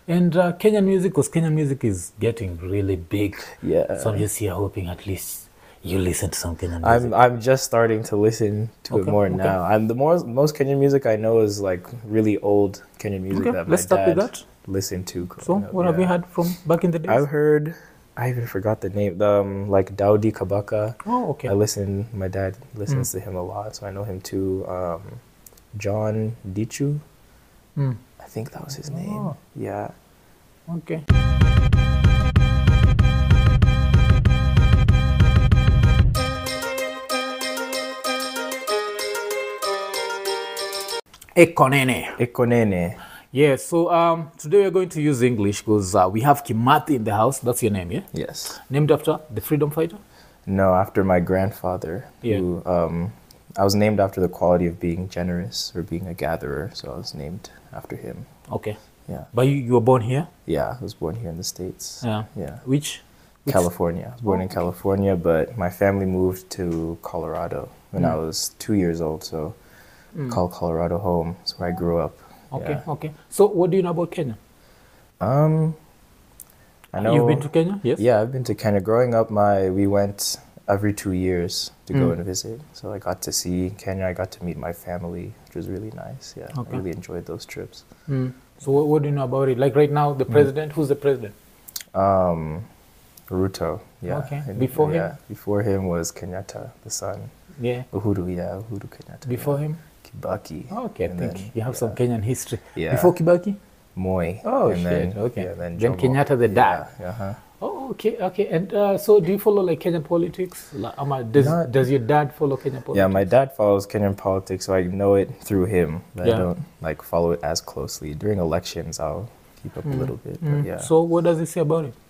And Kenyan music, because Kenyan music is getting really big. Yeah. So I'm just here hoping at least you listen to some Kenyan music. I'm just starting to listen to it more now. I'm the most Kenyan music I know is like really old Kenyan music that my let's start with dad that. listened to. So what have you had from back in the days? I've heard. I even forgot the name. Like Daudi Kabaka. Oh, okay. My dad listens to him a lot, so I know him too. John Dichu. I think that was his name. Oh. Yeah. Okay. Ekonene. Ekonene. Yeah, so today we're going to use English because we have Kimathi in the house. That's your name, yeah? Yes. Named after the freedom fighter? No, after my grandfather. Yeah. Who, I was named after the quality of being generous or being a gatherer, so I was named after him. Okay. Yeah. But you were born here? Yeah, I was born here in the States. Yeah. Yeah. Which? California. I was born in California, but my family moved to Colorado when I was 2 years old, so call Colorado home. That's where I grew up. Okay, Yeah. okay. So what do you know about Kenya? I know You've been to Kenya? Yes? Yeah, I've been to Kenya. Growing up, we went every 2 years to go and visit. So I got to see Kenya. I got to meet my family, which was really nice. Yeah, Okay. I really enjoyed those trips. So what do you know about it? Like right now, the president, who's the president? Ruto. Yeah. Okay. And, Before him? Yeah. Before him was Kenyatta, the son. Yeah. Uhuru Kenyatta. Before yeah. him? Kibaki. Okay, I And think then, you have some Kenyan history. Yeah. Before Kibaki? Moi. Oh, and shit. Then, Okay. Yeah, then Then Jomo. Kenyatta the dad. Yeah. Uh-huh. Oh, okay, okay. And so do you follow like Kenyan politics? Like, does your dad follow Kenyan politics? Yeah, my dad follows Kenyan politics, so I know it through him. But Yeah. I don't like follow it as closely. During elections, I'll keep up a little bit. But yeah. So what does he say about it?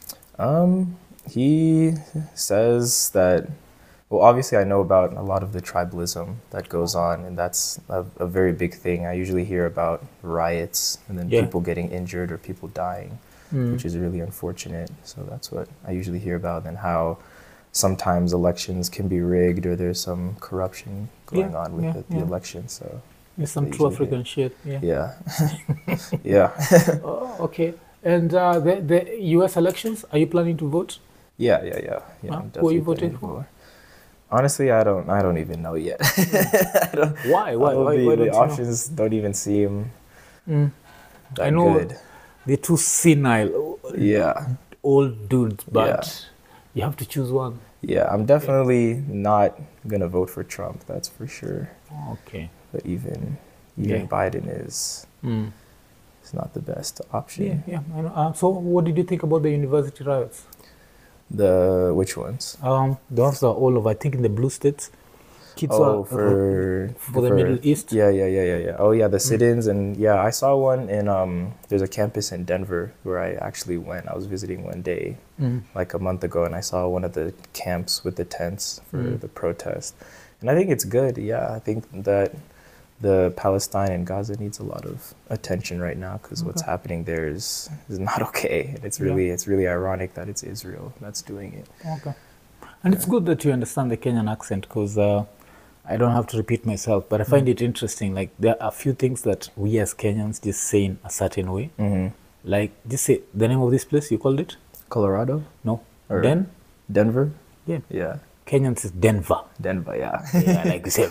He says that. Well, obviously, I know about a lot of the tribalism that goes on, and that's a very big thing. I usually hear about riots and then Yeah. people getting injured or people dying, which is really unfortunate. So that's what I usually hear about, and how sometimes elections can be rigged or there's some corruption going on with the election. So It's some They true usually African shit. Yeah. yeah, yeah, Oh, okay. And the U.S. elections, are you planning to vote? yeah. I'm Who are you definitely voting planning to for? vote. Honestly, I don't even know yet. Why? Why All don't the you know? options don't even seem that I know good. they're too senile, Yeah, old dudes, but you have to choose one. yeah. I'm definitely not gonna vote for Trump. That's for sure. Okay. But even Yeah. Biden is not the best option. Yeah, yeah. I know. So what did you think about the university riots? The which ones? The ones that are all over, I think in the blue states. Kids Oh, are for the Middle East. Yeah. Oh, yeah, the sit-ins, and yeah, I saw one in there's a campus in Denver where I actually went. I was visiting one day, like a month ago, and I saw one of the camps with the tents for the protest, and I think it's good. Yeah, I think that the Palestine and Gaza needs a lot of attention right now because what's happening there is not okay, and it's really ironic that it's Israel that's doing it. Okay. And it's good that you understand the Kenyan accent because I don't have to repeat myself, but I find it interesting. Like there are a few things that we as Kenyans just say in a certain way. Like just say the name of this place, you called it? Colorado? No. Or Denver? Yeah. Kenyans is Denver. Denver, yeah. Yeah, like you say,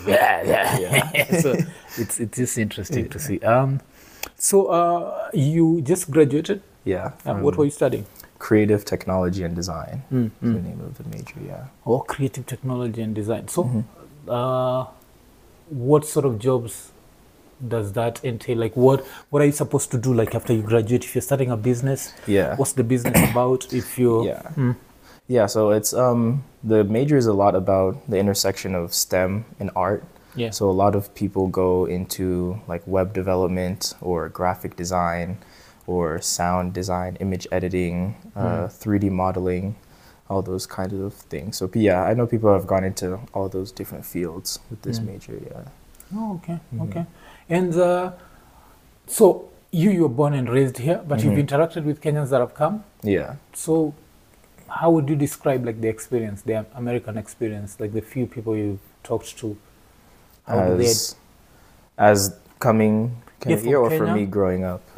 so it's just interesting to see. So you just graduated? Yeah. What were you studying? Creative technology and design is the name of the major, yeah. Oh, creative technology and design. So what sort of jobs does that entail? Like what are you supposed to do like after you graduate? If you're starting a business, Yeah. what's the business about? If you're Yeah, so it's the major is a lot about the intersection of STEM and art. Yeah. So a lot of people go into like web development or graphic design or sound design, image editing, 3D modeling, all those kinds of things. So yeah, I know people have gone into all those different fields with this major, yeah. Oh, okay, okay. And so you were born and raised here, but you've interacted with Kenyans that have come. Yeah. So how would you describe like the experience, the American experience, like the few people you've talked to? As coming Yeah, here or for Kenya? me growing up?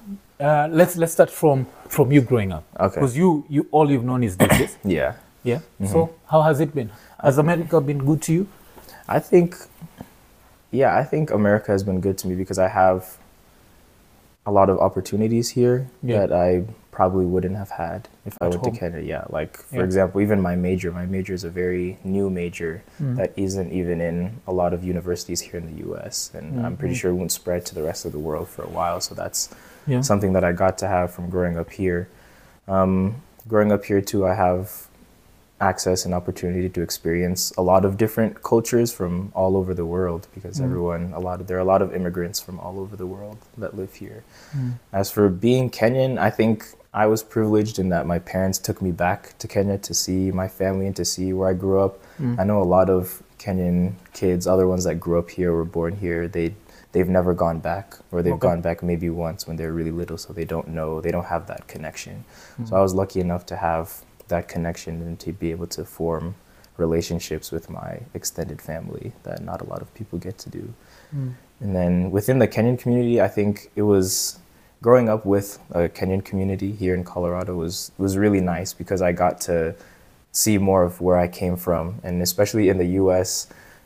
let's start from you growing up. Okay. Because you all you've known is dishes. Yeah. Yeah. So how has it been? Has America been good to you? I think America has been good to me because I have a lot of opportunities here that I probably wouldn't have had if I went to Canada. Yeah, like for example, even my major is a very new major that isn't even in a lot of universities here in the US, and I'm pretty sure it won't spread to the rest of the world for a while. So that's something that I got to have from growing up here. Growing up here too, I have access and opportunity to experience a lot of different cultures from all over the world because there are a lot of immigrants from all over the world that live here. As for being Kenyan, I think I was privileged in that my parents took me back to Kenya to see my family and to see where I grew up. I know a lot of Kenyan kids, other ones that grew up here, were born here, they've never gone back, or they've gone back maybe once when they're really little, so they don't have that connection. So I was lucky enough to have that connection and to be able to form relationships with my extended family that not a lot of people get to do. And then within the Kenyan community, I think it was growing up with a Kenyan community here in Colorado was really nice because I got to see more of where I came from. And especially in the US,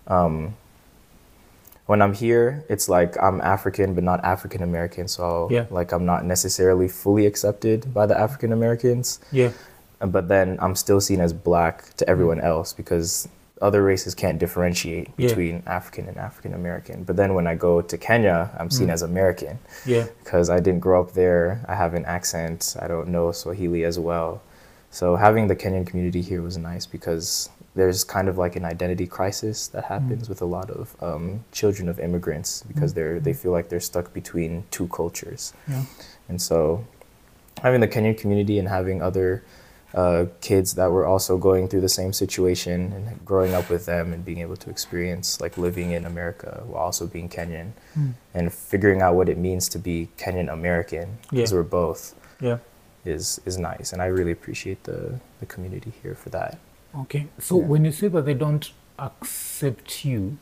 when I'm here, it's like I'm African, but not African American. So like I'm not necessarily fully accepted by the African Americans. Yeah. But then I'm still seen as black to everyone else because other races can't differentiate between African and African American. But then when I go to Kenya, I'm seen as American because I didn't grow up there. I have an accent. I don't know Swahili as well. So having the Kenyan community here was nice because there's kind of like an identity crisis that happens with a lot of children of immigrants because they feel like they're stuck between two cultures. And so having the Kenyan community and having other kids that were also going through the same situation and growing up with them and being able to experience like living in America while also being Kenyan and figuring out what it means to be Kenyan American because we're both is nice, and I really appreciate the community here for that. Okay, so when you say that they don't accept you,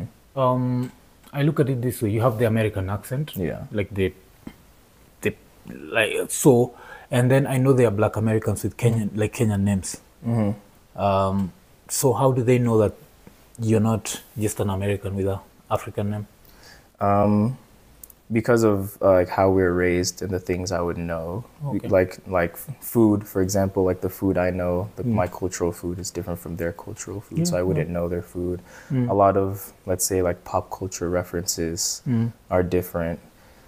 I look at it this way: you have the American accent, like the like so. And then I know they are Black Americans with Kenyan names. So how do they know that you're not just an American with an African name? Because of like how we were raised and the things I would know, like food, for example, like the food I know, my cultural food is different from their cultural food, so I wouldn't know their food. A lot of, let's say, like pop culture references are different.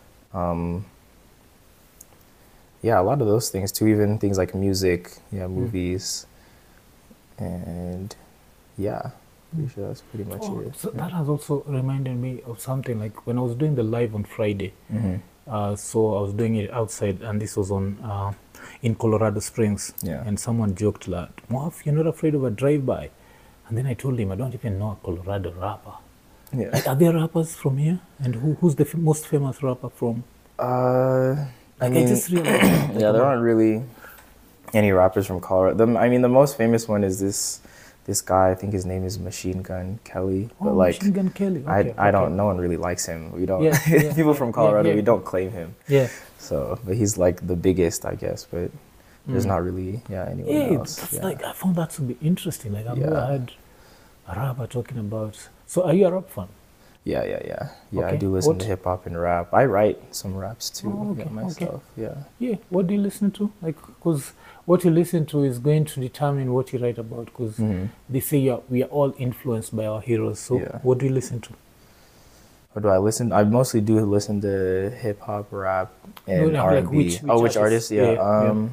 A lot of those things too, even things like music, movies, and pretty sure that's pretty much it. So that has also reminded me of something like when I was doing the live on Friday. So I was doing it outside, and this was on in Colorado Springs. And someone joked that, "Moaf, you're not afraid of a drive-by?" And then I told him, I don't even know a Colorado rapper. Like, are there rappers from here? And who's the most famous rapper from? I just realized there aren't really any rappers from Colorado. The most famous one is this guy. I think his name is Machine Gun Kelly. But Machine Gun Kelly. Okay, no one really likes him. We don't. People from Colorado, we don't claim him. So, but he's like the biggest, I guess. But there's not really anyone else. That's like, I found that to be interesting. Like I've never heard a rapper talking about. So are you a rap fan? Yeah. Okay. I do listen to hip hop and rap. I write some raps too myself. Yeah. What do you listen to? Like, because what you listen to is going to determine what you write about. Because they say we are all influenced by our heroes. So what do you listen to? What do I listen? I mostly do listen to hip hop, rap, and R&B. Which artists? Who am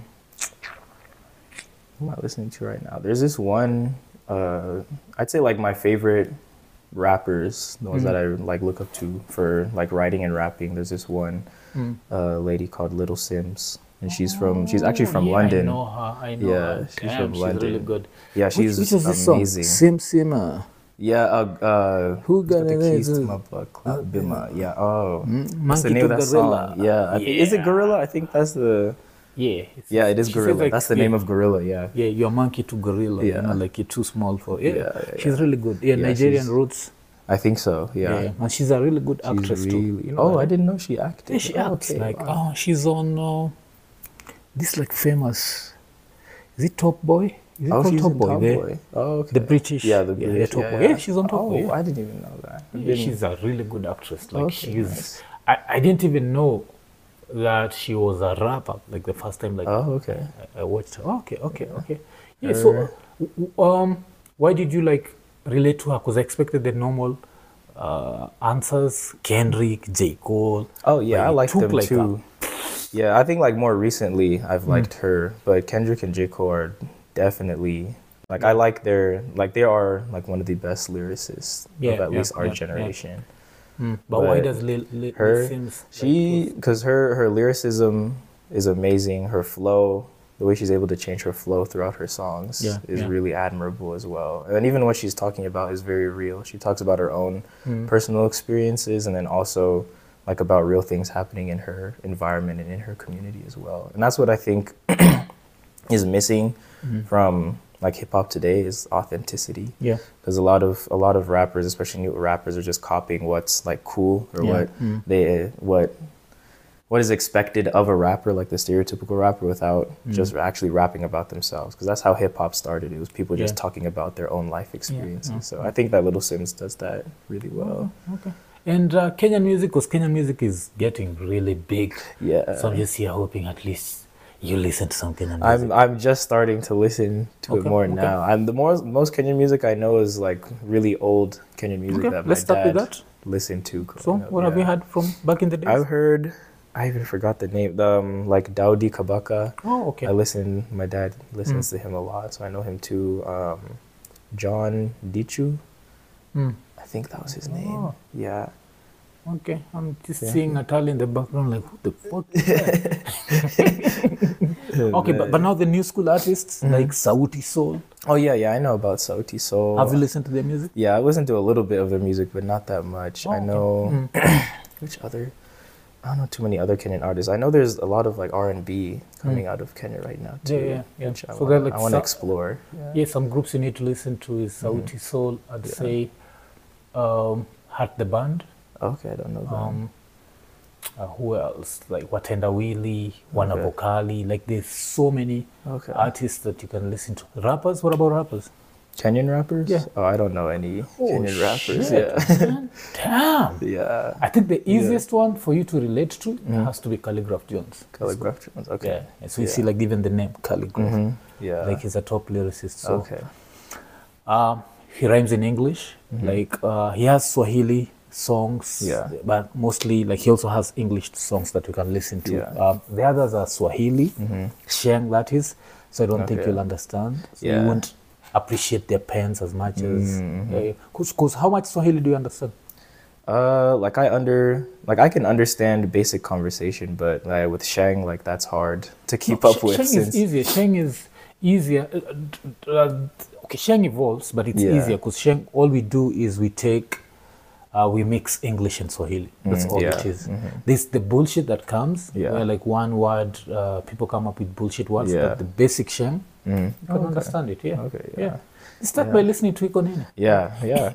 I listening to right now? There's this one. I'd say like my favorite rappers, the ones that I like look up to for like writing and rapping. There's this one lady called Little Sims, and she's actually from London. I know her. She's from London. She's really good. Yeah, she's which is amazing. Sim Sima. Who got the keys to my butt? Bima. Yeah. What's the name of that song? Yeah. Is it Gorilla? I think that's the. Yeah. It is Gorilla. Like, that's the name of Gorilla. Yeah. Yeah, you're monkey to gorilla. Like you're too small for. She's really good. Nigerian roots. I think so. Yeah. And she's a really good actress She's too. really. You know Oh, that? I didn't know she acted. Yeah, she Oh, acts okay, like wow. she's on this like famous. Is it Top Boy? Is it Oh, called she's Top in Boy? Top Boy. Oh, okay. The British. Yeah, the British. Top Yeah, Boy. yeah. Yeah, she's on Top Oh, Boy. Yeah. I didn't even know that. Yeah, she's a really good actress. Like Okay, she's, nice. I didn't even know that she was a rapper. Like the first time, like Oh, okay. I watched her. Oh, okay. Yeah. So, why did you like relate to her? Because I expected the normal answers: Kendrick, J. Cole. Oh yeah, but I you like took, them like, too. Yeah, I think like more recently I've liked her, but Kendrick and J. Cole are definitely like I like their like they are like one of the best lyricists of at least our generation. But why But does Lil Her, seems she because her lyricism is amazing. Her flow, the way she's able to change her flow throughout her songs is really admirable as well. And even what she's talking about is very real. She talks about her own personal experiences and then also like about real things happening in her environment and in her community as well. And that's what I think is missing from like hip hop today is authenticity. Yeah. Because a lot of rappers, especially new rappers, are just copying what's like cool or what is expected of a rapper, like the stereotypical rapper, without just actually rapping about themselves. Because that's how hip hop started. It was people just talking about their own life experiences. So I think that Little Sims does that really well. Okay. And Kenyan music, because Kenyan music is getting really big. Yeah. So I'm just here hoping at least you listen to some Kenyan music. I'm just starting to listen to it more now. The most Kenyan music I know is like really old Kenyan music that my let's start with dad that. listened to. So what have you had from back in the days? I've heard. I even forgot the name. Like Daudi Kabaka. Oh, okay. My dad listens to him a lot, so I know him too. John Dichu. I think that was his name. Oh. Yeah. Okay, I'm just seeing Natalia in the background, like, who the fuck is that? Okay, but now the new school artists, like Sauti Soul. Oh, yeah, I know about Sauti Soul. Have you listened to their music? Yeah, I listened to a little bit of their music, but not that much. Oh, I know, which other, I don't know too many other Kenyan artists. I know there's a lot of like R&B coming out of Kenya right now too. Yeah. Which I So they're like want to explore. Yeah, some groups you need to listen to is Sauti Soul, I'd say Heart the Band. Okay, I don't know them. Who else? Like Watenda Willy, Wana Vokali. Like there's so many artists that you can listen to. Rappers? What about rappers? Kenyan rappers? Yeah. Oh, I don't know any Kenyan rappers. Shit, Yeah. man. Damn. Yeah. I think the easiest one for you to relate to has to be Calligraph Jones. Calligraph Jones. Okay. Yeah. And so you see like even the name Calligraph. Yeah. Like he's a top lyricist. So Okay. he rhymes in English. Like he has Swahili songs, but mostly like he also has English songs that you can listen to. Yeah. The others are Swahili, Sheng that is. So I don't think you'll understand. So you won't appreciate their pens as much as. Because how much Swahili do you understand? I can understand basic conversation, but with Sheng, like that's hard to keep up with. Sheng is easier. Sheng is easier. Okay, Sheng evolves, but it's easier because Sheng, all we do is we take. We mix English and Swahili. That's all it is. This the bullshit that comes where like one word people come up with bullshit words. But the basic Sheng, you can understand it. Yeah. Okay. Yeah. Start by listening to Ikonene. Yeah.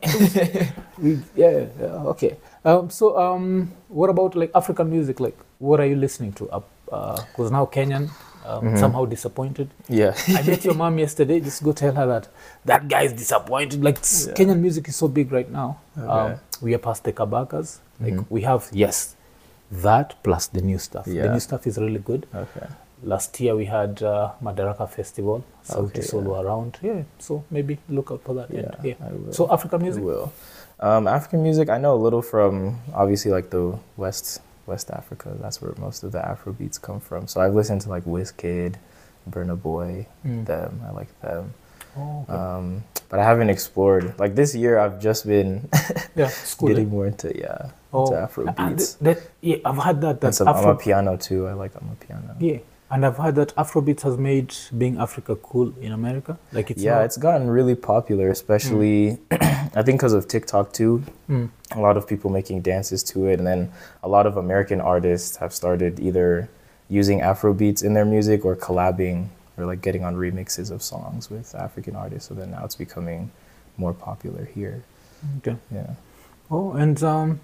Okay. What about like African music? Like, what are you listening to? Because now Kenyan. Somehow disappointed. Yeah. I met your mom yesterday. Just go tell her that guy is disappointed. Like Kenyan music is so big right now. We are past the Kabakas. Like we have that plus the new stuff. The new stuff is really good. Okay. Last year we had Madaraka Festival. Sauti Soul were around. Yeah. So maybe look out for that. Yeah. I will. So African music. I will. African music, I know a little from obviously like the West Africa. That's where most of the Afro beats come from. So I've listened to like Wizkid, Burna Boy, them. I like them. Oh, okay. But I haven't explored. Like this year, I've just been getting more into Afro beats. I've heard that. I'm a piano too. I'm a piano. Yeah. And I've heard that Afrobeats has made being Africa cool in America. Like it's gotten really popular, especially I think because of TikTok too. A lot of people making dances to it, and then a lot of American artists have started either using Afrobeats in their music or collabing or like getting on remixes of songs with African artists. So then now it's becoming more popular here. Okay. Yeah. Oh, and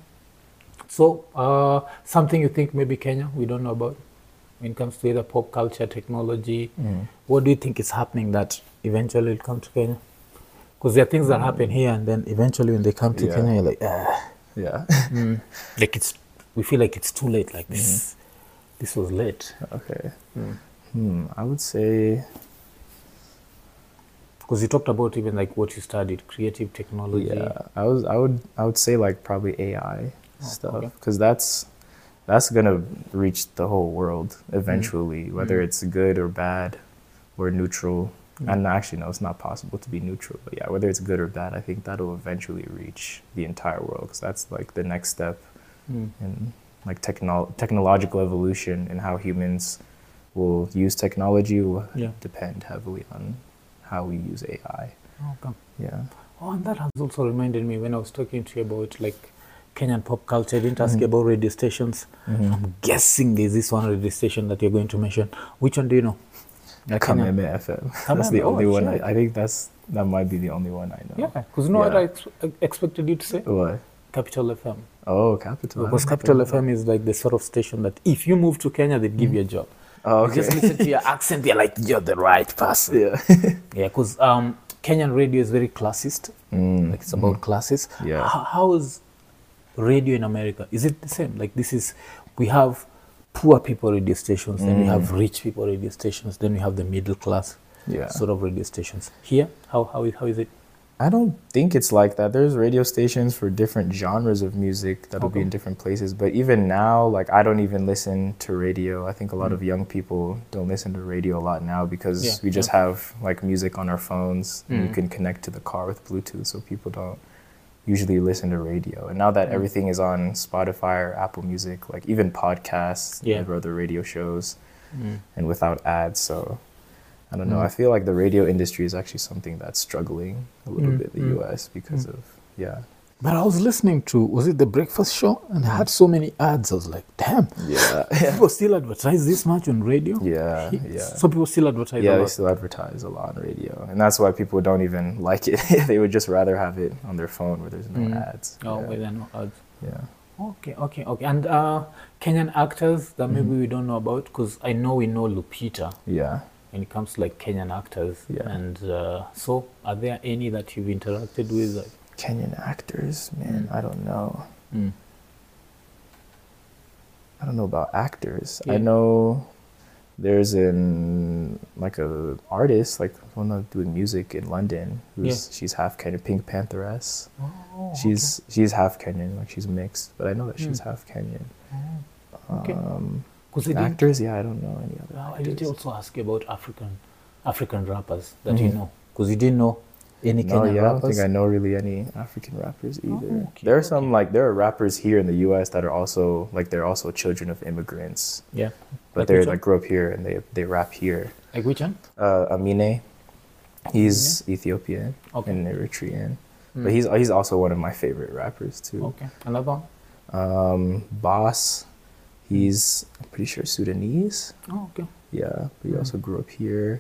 something you think maybe Kenya we don't know about when it comes to either pop culture, technology. What do you think is happening that eventually will come to Kenya? Because there are things that happen here, and then eventually when they come to Kenya, you're like, Yeah. like we feel like it's too late. Like this was late. Okay. I would say, Because you talked about even like what you studied, creative technology. yeah, I would say like probably AI stuff, okay. because that's gonna reach the whole world eventually, whether it's good or bad or neutral. And actually, no, it's not possible to be neutral. But yeah, whether it's good or bad, I think that'll eventually reach the entire world, because that's like the next step in like technological evolution, and how humans will use technology will depend heavily on how we use AI. Okay. Yeah. Oh, and that has also reminded me when I was talking to you about like Kenyan pop culture. I didn't ask you about radio stations. I'm guessing there's this one radio station that you're going to mention. Which one do you know? Kameme FM. That's the only one. Shit. I think that might be the only one I know. Yeah, because you know what I expected you to say? What? Capital FM. Oh, Capital. Because Capital FM is like the sort of station that if you move to Kenya, they'd give you a job. Oh, okay. You just listen to your accent, they're like, you're the right person. Yeah. Yeah, because Kenyan radio is very classist. Like it's about classes. Yeah. How is radio in America? Is it the same? Like we have poor people radio stations, then we have rich people radio stations, then we have the middle class sort of radio stations. Here, how is it? I don't think it's like that. There's radio stations for different genres of music that'll be in different places. But even now, like I don't even listen to radio. I think a lot of young people don't listen to radio a lot now, because we just have like music on our phones, and you can connect to the car with Bluetooth, so people don't usually listen to radio. And now that everything is on Spotify or Apple Music, like even podcasts or other radio shows, and without ads. So I don't know. I feel like the radio industry is actually something that's struggling a little bit in the US because of, But I was listening to, was it The Breakfast Show? And it had so many ads. I was like, damn. Yeah. People still advertise this much on radio? Yeah. So people still advertise a lot. Yeah, they still advertise a lot on radio. And that's why people don't even like it. They would just rather have it on their phone where there's no ads. Oh, where there are no ads. Yeah. Okay. And Kenyan actors that maybe we don't know about, because I know we know Lupita. Yeah. When it comes to like Kenyan actors. Yeah. And so are there any that you've interacted with? Like, Kenyan actors, man, I don't know. I don't know about actors. I know there's like a artist, like one doing music in London, she's half Kenyan, Pink Pantheress. Oh, she's half Kenyan, like she's mixed, but I know that she's half Kenyan. Okay. Actors, I don't know any other. I did also ask you about African rappers that you know, because you didn't know any Kenyan rappers. I don't think I know really any African rappers either. There are some there are rappers here in the U.S. that are also they're also children of immigrants. Yeah, but like they're like grew up here and they rap here. Like which one? Amine, he's Ethiopian and Eritrean, but he's also one of my favorite rappers too. Okay, another one. Boss. He's, I'm pretty sure, Sudanese. Oh, okay. Yeah, but he also grew up here.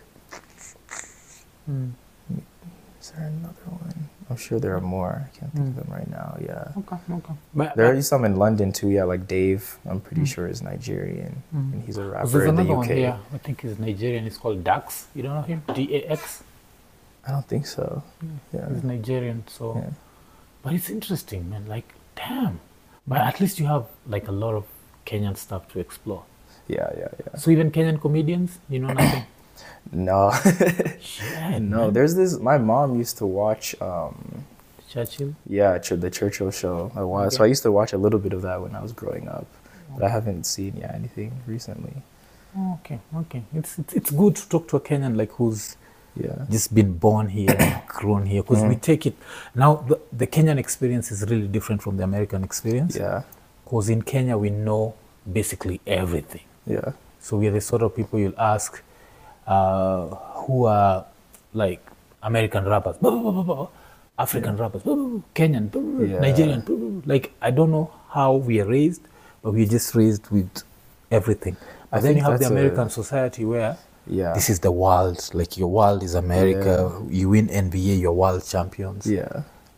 Is there another one? I'm sure there are more. I can't think of them right now. Yeah. Okay. But, there are some in London too. Yeah, like Dave. I'm pretty sure is Nigerian, and he's a rapper in the UK. One here. I think he's Nigerian. It's called Dax. You don't know him? DAX. I don't think so. Yeah. He's Nigerian. So, but it's interesting, man. Like, damn. But at least you have like a lot of Kenyan stuff to explore. Yeah. So even Kenyan comedians, you know nothing? No. Shit, no, man. there's this, my mom used to watch Churchill? Yeah, the Churchill show. So I used to watch a little bit of that when I was growing up. But I haven't seen anything recently. Okay. It's good to talk to a Kenyan like who's just been born here, grown here, because we take it now. The Kenyan experience is really different from the American experience. Yeah. Because in Kenya, we know basically everything. Yeah. So we are the sort of people you'll ask who are like American rappers, African rappers, Kenyan, Nigerian. Like, I don't know how we are raised, but we're just raised with everything. But then you have the American society where this is the world. Like, your world is America. You win NBA, you're world champions. Yeah.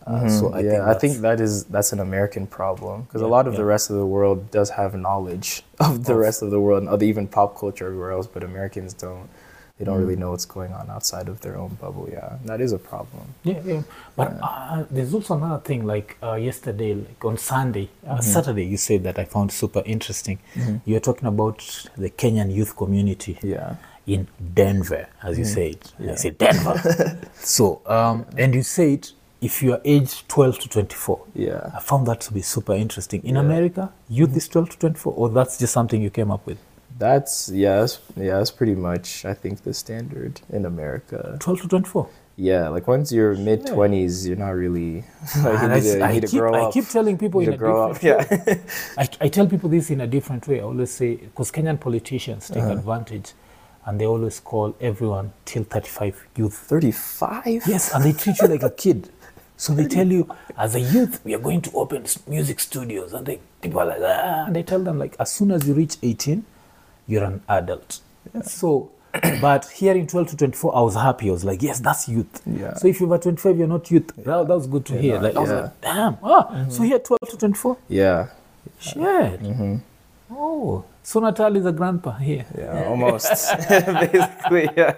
So I think I think that's an American problem, because a lot of the rest of the world does have knowledge of the rest of the world, and even pop culture everywhere else, but Americans don't. They don't really know what's going on outside of their own bubble. Yeah, that is a problem. Yeah. But there's also another thing, like yesterday, like on Sunday, Saturday, you said that I found super interesting. You were talking about the Kenyan youth community in Denver, as you said. I said Denver. So, and you said if you are aged 12 to 24. Yeah. I found that to be super interesting. In America, youth is 12 to 24, or that's just something you came up with? That's pretty much, I think, the standard in America. 12 to 24? Yeah, like once you're mid-20s, you're not really, like, you need to grow up. I keep telling people in a different way. I tell people this in a different way. I always say, because Kenyan politicians take advantage, and they always call everyone till 35 youth. 35? Yes, and they treat you like a kid. So they tell you, as a youth, we are going to open music studios. And people are like, and they tell them, like, as soon as you reach 18, you're an adult. Yeah. So, but here in 12 to 24, I was happy. I was like, yes, that's youth. Yeah. So if you were 25, you're not youth. That was good to hear. Like, I was like, damn. So here 12 to 24? Yeah. Shit. Oh, so Natal is a grandpa here. Yeah, almost. Basically, yeah.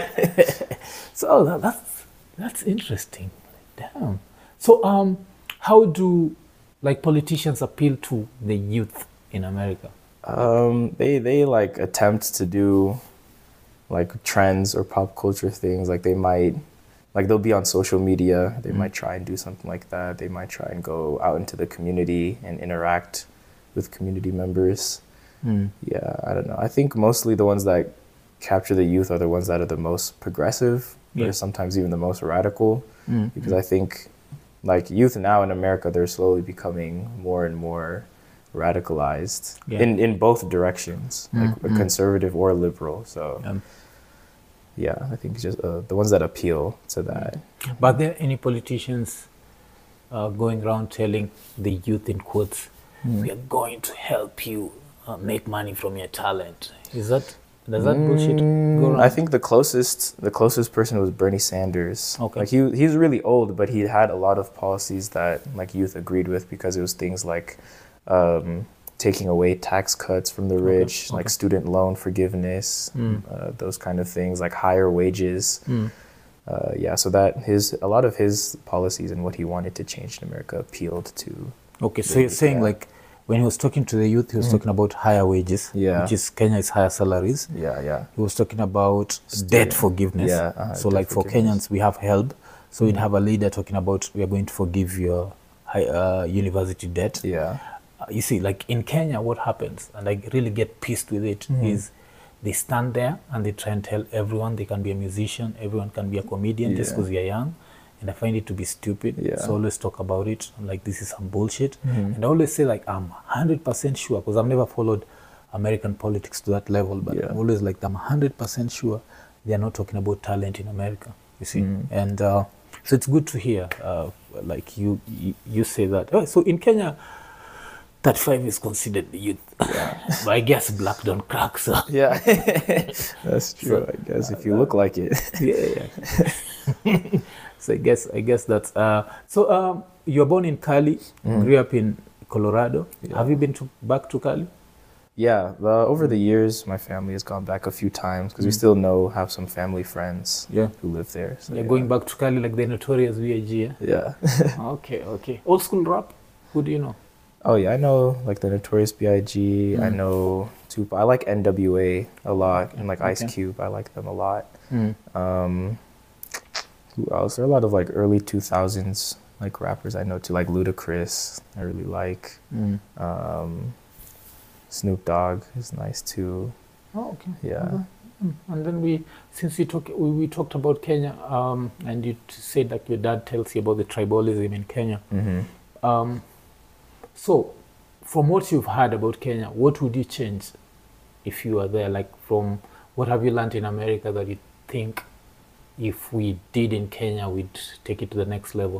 So that's interesting. Damn. So how do like politicians appeal to the youth in America? They like attempt to do like trends or pop culture things. Like they might, like they'll be on social media. They might try and do something like that. They might try and go out into the community and interact with community members. Yeah, I don't know. I think mostly the ones that capture the youth are the ones that are the most progressive, or sometimes even the most radical. Because I think like youth now in America, they're slowly becoming more and more radicalized in both directions, like a conservative or liberal. So I think just the ones that appeal to that. But are there any politicians going around telling the youth in quotes, we are going to help you make money from your talent? Does that bullshit go around? I think the closest person was Bernie Sanders. Okay. Like he's really old, but he had a lot of policies that like youth agreed with, because it was things like taking away tax cuts from the rich, like student loan forgiveness, those kind of things, like higher wages. So that a lot of his policies and what he wanted to change in America appealed to. Okay, so you're saying like when he was talking to the youth, he was talking about higher wages, which is Kenya is higher salaries. Yeah. He was talking about debt forgiveness. So like for Kenyans, we have HELB. So we'd have a leader talking about, we are going to forgive your university debt. Yeah. You see, like in Kenya, what happens, and I really get pissed with it, is they stand there and they try and tell everyone they can be a musician, everyone can be a comedian just because you're young. And I find it to be stupid. So I always talk about it. I'm like, this is some bullshit. And I always say, like, I'm 100% sure, because I've never followed American politics to that level, but I'm always like, I'm 100% sure they're not talking about talent in America, you see. And so it's good to hear, like you say that. Oh, so in Kenya, 35 is considered the youth. But I guess black don't crack, so. Yeah, that's true, so, I guess, if you look like it. So I guess that's so you were born in Cali, grew up in Colorado. Have you been back to Cali? Yeah, over the years my family has gone back a few times, because we still have some family friends who live there. So, going back to Cali like the notorious VIG. Yeah. Okay. Old school rap, who do you know? Oh yeah, I know like the Notorious B.I.G. I know Tupac. I like NWA a lot, and like Ice Cube. I like them a lot. Who else? There are a lot of like early 2000s like rappers I know too, like Ludacris. I really like. Snoop Dogg is nice too. Oh, okay. Yeah. And then we talked about Kenya, and you said like your dad tells you about the tribalism in Kenya. So, from what you've heard about Kenya, what would you change if you were there? Like, from what have you learned in America that you think if we did in Kenya, we'd take it to the next level?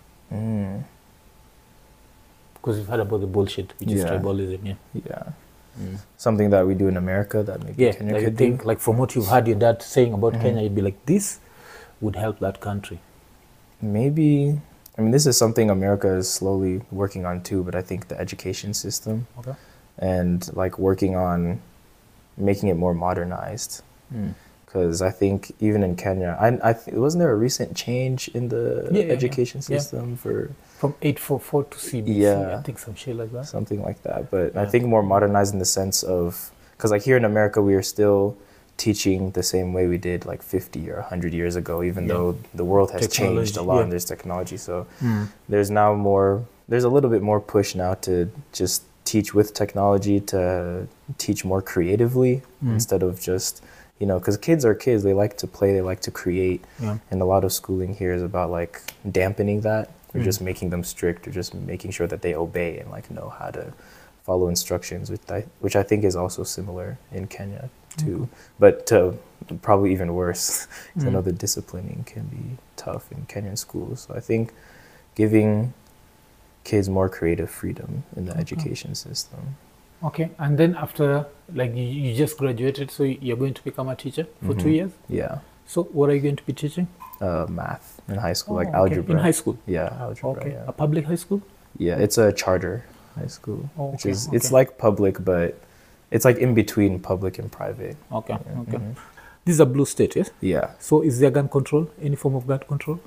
Because you've heard about the bullshit, which is tribalism, Something that we do in America that maybe Kenya like could you think, do. like from what you've heard your dad saying about Kenya, you'd be like, this would help that country. Maybe I mean, this is something America is slowly working on too, but I think the education system Okay. and like working on making it more modernized. Because I think even in Kenya, wasn't there a recent change in the education system for from 844 to CBC? Yeah. I think some shit like that. something like that? But I think more modernized in the sense of, because like here in America, we are still teaching the same way we did like 50 or 100 years ago, even though the world has changed a lot and there's technology. So there's a little bit more push now to just teach with technology, to teach more creatively instead of just, because kids are kids, they like to play, they like to create. And a lot of schooling here is about like dampening that, or just making them strict, or just making sure that they obey and like know how to follow instructions, which I think is also similar in Kenya too, but probably even worse, because I know the disciplining can be tough in Kenyan schools. So I think giving kids more creative freedom in the education system. Okay, and then after, like, you just graduated, so you're going to become a teacher for 2 years? Yeah. So what are you going to be teaching? Math in high school, like algebra. In high school? Yeah, algebra. Okay, Yeah. a public high school? Yeah, it's a charter high school, which okay, is it's like public, but it's like in between public and private. Okay, okay. This is a blue state, yes? Yeah. So is there gun control? Any form of gun control?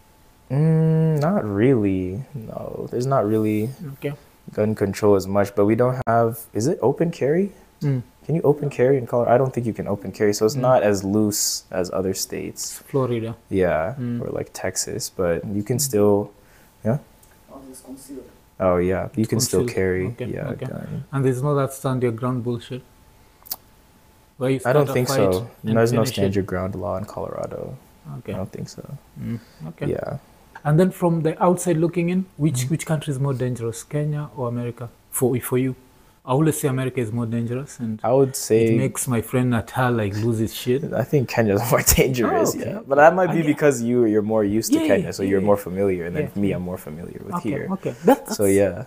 Not really. No, there's not really gun control as much, but we don't have. Is it open carry? Can you open carry in Colorado? I don't think you can open carry, so it's not as loose as other states. Florida. Yeah, or like Texas, but you can still. Yeah. Oh yeah, you can still carry. A gun. And there's no that stand your ground bullshit. Where you I don't think so. and There's no finish stand it? your ground law in Colorado. Okay. I don't think so. Okay. Yeah. And then from the outside looking in, which country is more dangerous, Kenya or America? For you, I always say America is more dangerous, and I would say it makes my friend Natal like lose his shit. I think Kenya's more dangerous. Oh, okay. Yeah, but that might be because you're more used to Yeah, Kenya, so you're yeah. more familiar, and then for me, I'm more familiar with here. Okay. That's, So yeah.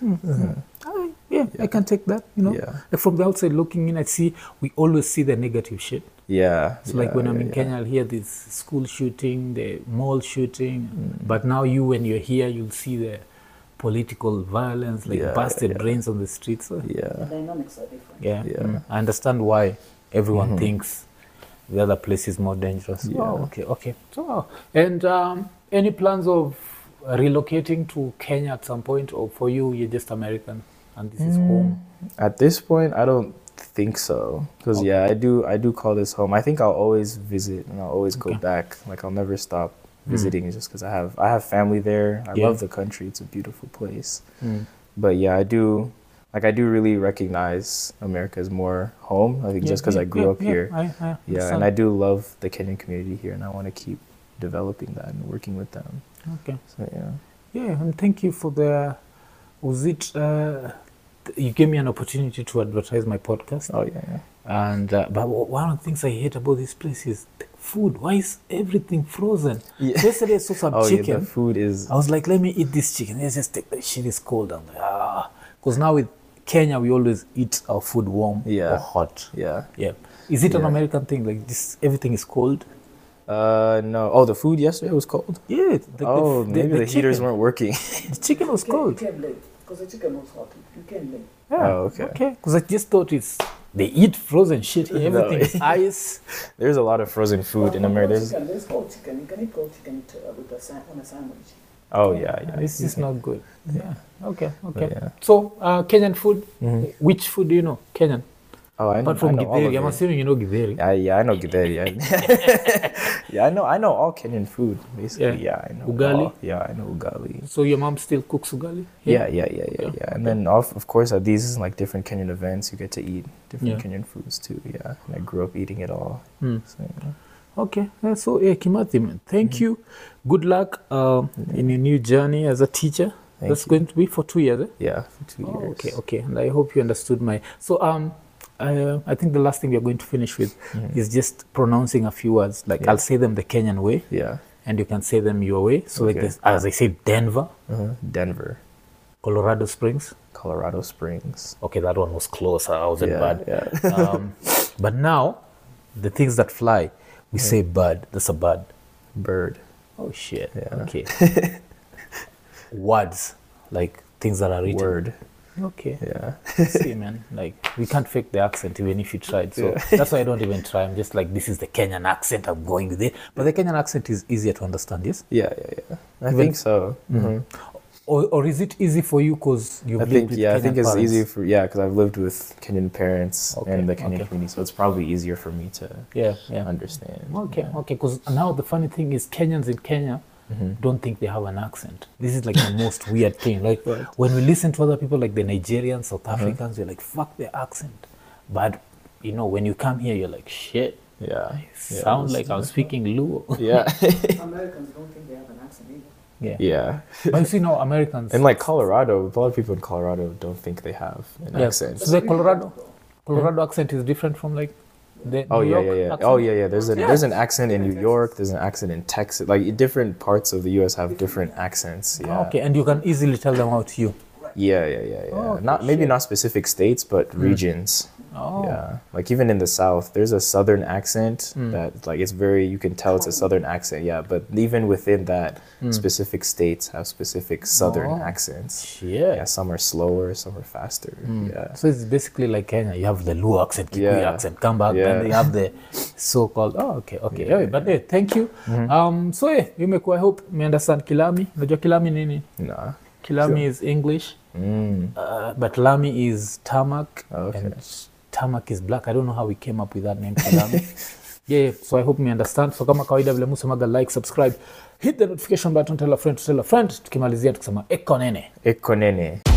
I can take that. Yeah. Like from the outside looking in, we always see the negative shit. Yeah. So like when I'm in Kenya, I'll hear this school shooting, the mall shooting, but now when you're here, you'll see the political violence, like busted brains on the streets. So, Yeah. The dynamics are different. yeah. I understand why everyone thinks the other place is more dangerous. Yeah. Oh, okay. So, and any plans of relocating to Kenya at some point, or for you, you're just American and this is home? At this point, I don't think so, because I do call this home. I think I'll always visit and I'll always go back. Like I'll never stop visiting, just because I have family there. I love the country. It's a beautiful place. But yeah, I do really recognize America as more home. I think just because I grew up here. And I do love the Kenyan community here, and I want to keep developing that and working with them. Okay. So Yeah, and thank you for you gave me an opportunity to advertise my podcast. Oh yeah. And but one of the things I hate about this place is the food. Why is everything frozen? Yeah. So yesterday I saw some chicken. Yeah, the food is. I was like, let me eat this chicken. Let's just take the shit is cold. I'm like, because now with Kenya we always eat our food warm or hot. Yeah. Is it an American thing? Like this, everything is cold. No. Oh, the food yesterday was cold. Yeah. Maybe the heaters weren't working. The chicken was cold. You came late because the chicken was hot. You came late. Yeah. Oh, okay. Okay. Because I just thought they eat frozen shit. Everything is ice. There's a lot of frozen food in America. There's cold chicken. You can eat cold chicken on a sandwich. Oh yeah. This is not good. Yeah. Okay. Yeah. So Kenyan food. Which food do you know? Kenyan. Oh, I know. Apart from I know all of githeri, I'm it. assuming you know githeri. Yeah, I know githeri. Yeah, I know all Kenyan food basically. Yeah, I know. Ugali? I know ugali. So your mom still cooks ugali? Yeah. And then of course at these like different Kenyan events, you get to eat different Kenyan foods too. Yeah, and I grew up eating it all. So, Okay. So Kimathi, man, thank you. Good luck in your new journey as a teacher. That's going to be for 2 years. Yeah, for 2 years. Okay. And I hope you understood my. So I think the last thing we are going to finish with is just pronouncing a few words. Like I'll say them the Kenyan way. Yeah. And you can say them your way. So like this, as I said, Denver. Denver. Colorado Springs. Colorado Springs. Okay, that one was close. I wasn't bad. Yeah. But now, the things that fly, we say bird. That's a bird. Bird. Oh shit. Yeah. Okay. words, like things that are written. Word. Okay. Yeah. See, man, like we can't fake the accent even if you tried. So that's why I don't even try. I'm just like, this is the Kenyan accent. I'm going with it. But the Kenyan accent is easier to understand, yes? Yeah. I think so. Or is it easy for you because you've lived with Kenyan I think it's parents? easy for because I've lived with Kenyan parents and the Kenyan community, so it's probably easier for me to understand. Okay. Because now the funny thing is Kenyans in Kenya don't think they have an accent. This is like the most weird thing. Like when we listen to other people like the Nigerians, South Africans, you're like, fuck their accent. But when you come here, you're like, shit. Yeah. Sound like I'm speaking Luo. Yeah. Americans don't think they have an accent either. Yeah. But you see now Americans... And like Colorado, a lot of people in Colorado don't think they have an accent. So the Colorado accent is different from like the New York accent? Oh, yeah. There's an accent in New York. There's an accent in Texas. Like different parts of the U.S. have different accents. Yeah. Okay, and you can easily tell them out to you. Yeah. Oh, not specific states, but regions. Oh. Yeah, like even in the South, there's a Southern accent that like it's very, you can tell it's a Southern accent. Yeah, but even within that, specific states have specific Southern accents. Yeah, some are slower, some are faster. Yeah. So it's basically like Kenya. You have the Luo accent, Kikuyu accent, come back, then you have the so-called. Oh, okay. Yeah. But thank you. So I hope you understand Kilami. Unajua Kilami nini? Nah. Kilami is English, but Lami is tarmac. Okay. And tarmac is black. I don't know how we came up with that name for Lami. So I hope you understand. So kama kawaida vile musemaga, like, subscribe, hit the notification button, tell a friend to tell a friend. Tukimalizia tukisema Ekonene.